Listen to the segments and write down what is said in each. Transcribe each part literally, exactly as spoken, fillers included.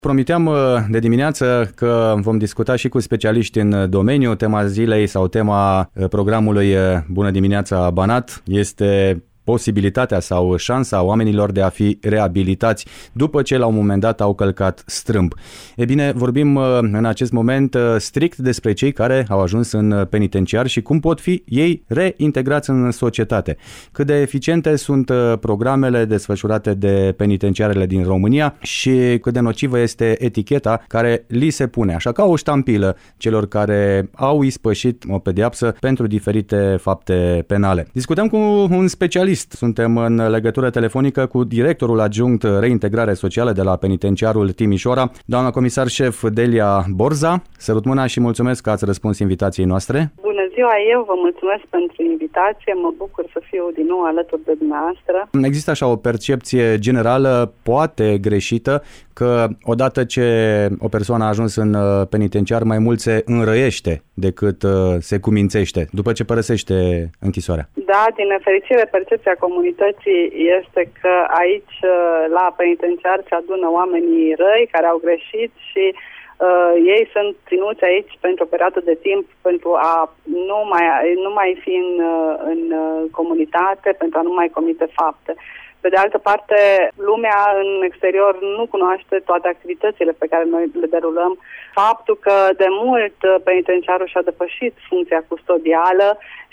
Promiteam de dimineață că vom discuta și cu specialiști în domeniu. Tema zilei sau tema programului Bună dimineața Banat este posibilitatea sau șansa oamenilor de a fi reabilitați după ce la un moment dat au călcat strâmb. E bine, vorbim în acest moment strict despre cei care au ajuns în penitenciar și cum pot fi ei reintegrați în societate. Cât de eficiente sunt programele desfășurate de penitenciarele din România și cât de nocivă este eticheta care li se pune, așa ca o ștampilă celor care au ispășit o pedeapsă pentru diferite fapte penale. Discutăm cu un specialist. Suntem în legătură telefonică cu directorul adjunct reintegrare socială de la penitenciarul Timișoara, doamna comisar șef Delia Borza. Sărut mâna și mulțumesc că ați răspuns invitației noastre. Bună ziua, eu vă mulțumesc pentru invitație, mă bucur să fiu din nou alături de dumneavoastră. Există așa o percepție generală, poate greșită, că odată ce o persoană a ajuns în penitenciar, mai mult se înrăiește decât se cumințește după ce părăsește închisoarea. Da, din nefericire, percepția comunității este că aici, la penitenciar, se adună oamenii răi care au greșit și uh, ei sunt ținuți aici pentru o perioadă de timp pentru a nu mai, nu mai fi în, în comunitate, pentru a nu mai comite fapte. Pe de altă parte, lumea în exterior nu cunoaște toate activitățile pe care noi le derulăm. Faptul că de mult penitenciarul și-a depășit funcția custodială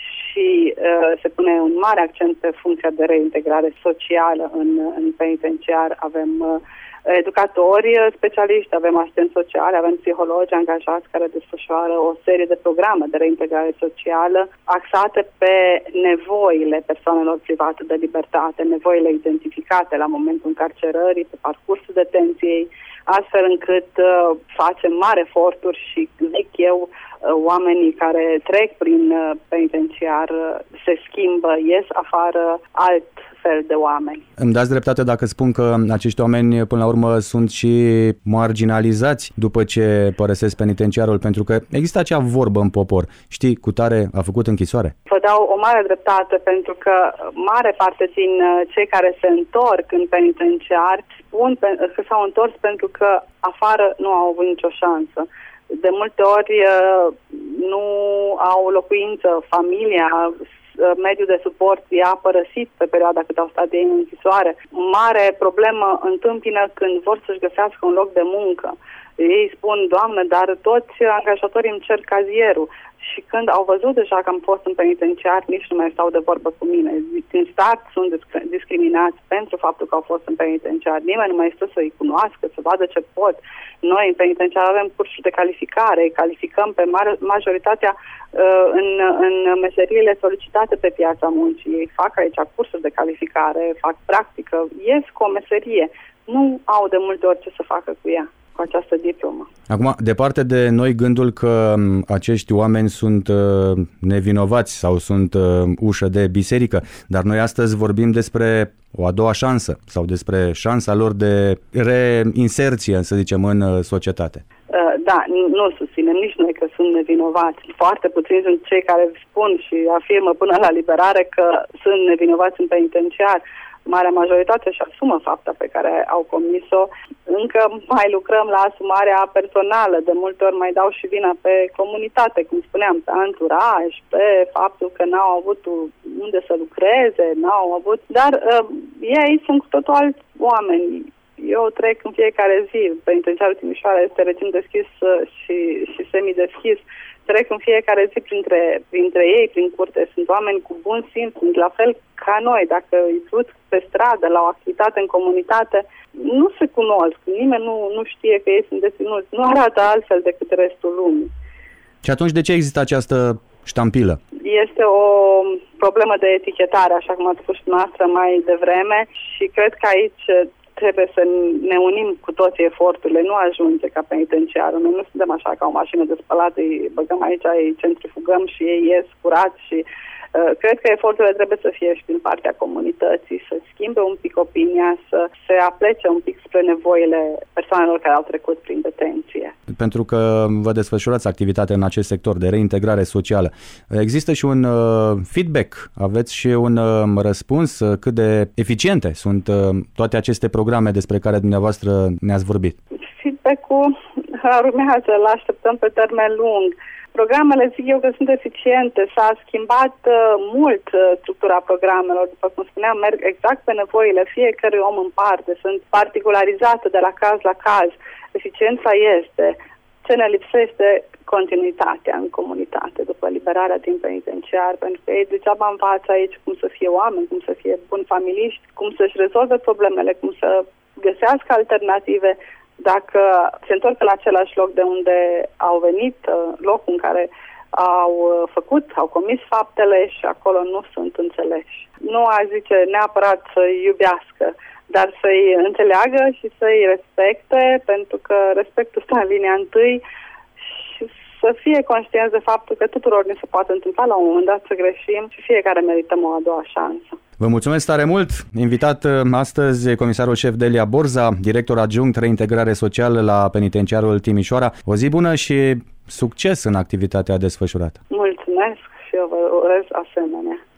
și uh, se pune un mare accent pe funcția de reintegrare socială în, în penitenciar. Avem uh, educatori specialiști, avem asistenți sociale, avem psihologi angajați care desfășoară o serie de programe de reintegrare socială axate pe nevoile persoanelor private de libertate, nevoile identificate la momentul încarcerării, pe parcursul detenției, astfel încât uh, facem mari eforturi și, zic eu, uh, oamenii care trec prin uh, penitenciar uh, se schimbă, ies afară alt fel de oameni. Îmi dați dreptate dacă spun că acești oameni până la urmă sunt și marginalizați după ce părăsesc penitenciarul, pentru că există acea vorbă în popor, știi, cutare a făcut închisoare. Vă dau o mare dreptate, pentru că mare parte din cei care se întorc în penitenciar spun că s-au întors pentru că afară nu au avut nicio șansă. De multe ori nu au locuință, familia, mediul de suport i-a părăsit pe perioada cât au stat ei în închisoare. Mare problemă întâmpină când vor să-și găsească un loc de muncă. Ei spun, Doamne, dar toți angajatorii îmi cer cazierul. Și când au văzut deja că am fost în penitenciar, nici nu mai stau de vorbă cu mine. Din start sunt discriminați pentru faptul că au fost în penitenciar. Nimeni nu mai stă să-i cunoască, să vadă ce pot. Noi în penitenciar avem cursuri de calificare, îi calificăm pe majoritatea uh, în, în meseriile solicitate pe piața muncii. Ei fac aici cursuri de calificare, fac practică, ies cu o meserie. Nu au de multe ori ce să facă cu ea, cu această diplomă. Acum, departe de noi gândul că acești oameni sunt uh, nevinovați sau sunt uh, ușă de biserică, dar noi astăzi vorbim despre o a doua șansă sau despre șansa lor de reinserție, să zicem, în uh, societate. Uh, da, nu susținem nici noi că sunt nevinovați. Foarte puțini sunt cei care spun și afirmă până la liberare că sunt nevinovați în penitenciar. Marea majoritate își asumă fapta pe care au comis-o. Încă mai lucrăm la asumarea personală. De multe ori mai dau și vina pe comunitate, cum spuneam, pe anturaj, pe faptul că n-au avut unde să lucreze, n-au avut... Dar uh, ei sunt cu totul alți oameni. Eu trec în fiecare zi. Penitenciarul Timișoara este regim deschis și, și semi-deschis. Trec în fiecare zi printre, printre ei, prin curte. Sunt oameni cu bun simț, sunt la fel ca noi. Dacă îi duc pe stradă, la o activitate în comunitate, nu se cunosc. Nimeni nu, nu știe că ei sunt deținuți. Nu arată altfel decât restul lumii. Și atunci de ce există această ștampilă? Este o problemă de etichetare, așa cum ați spus noastră mai devreme, și cred că aici trebuie să ne unim cu toți eforturile, nu ajunge ca penitenciarul. Noi nu suntem așa ca o mașină de spălat, îi băgăm aici, îi centrifugăm și ei ies curați și uh, cred că eforturile trebuie să fie și din partea comunității, să schimbe un pic opinia, să se aplece un pic spre nevoile persoanelor care au trecut prin detenție. Pentru că vă desfășurați activitatea în acest sector de reintegrare socială, există și un uh, feedback, aveți și un uh, răspuns uh, cât de eficiente sunt uh, toate aceste programe despre care dumneavoastră ne-ați vorbit? feedback-ul urmează, îl așteptăm pe termen lung. Programele, zic eu că sunt eficiente, s-a schimbat uh, mult uh, structura programelor, după cum spuneam, merg exact pe nevoile fiecărui om în parte, sunt particularizate de la caz la caz. Eficiența este. Ce ne lipsește? Continuitatea în comunitate după liberarea din penitenciar, pentru că ei degeaba învață aici cum să fie oameni, cum să fie buni familiști, cum să-și rezolve problemele, cum să găsească alternative, dacă se întorc la același loc de unde au venit, locul în care au făcut, au comis faptele și acolo nu sunt înțeleși. Nu a zice neapărat să-i iubească, dar să-i înțeleagă și să-i respecte, pentru că respectul stă în linia întâi și să fie conștienți de faptul că tuturor ne se poate întâmpla la un moment dat să greșim și fiecare merităm o a doua șansă. Vă mulțumesc tare mult! Invitat astăzi comisarul șef Delia Borza, director adjunct reintegrare socială la Penitenciarul Timișoara. O zi bună și succes în activitatea desfășurată! Mulțumesc și eu vă urez asemenea!